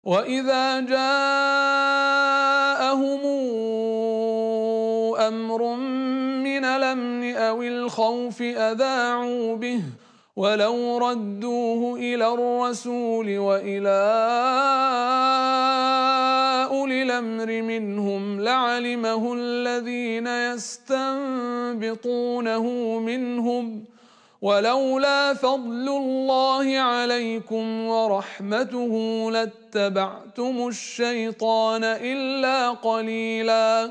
وإذا جاءهم أمر من الأمن أو الخوف أذاعوا به ولو ردوه إلى الرسول وإلى أولي الأمر منهم لعلمه الذين يستنبطونه منهم ولولا فضل الله عليكم ورحمته لاتبعتم الشيطان إلا قليلا.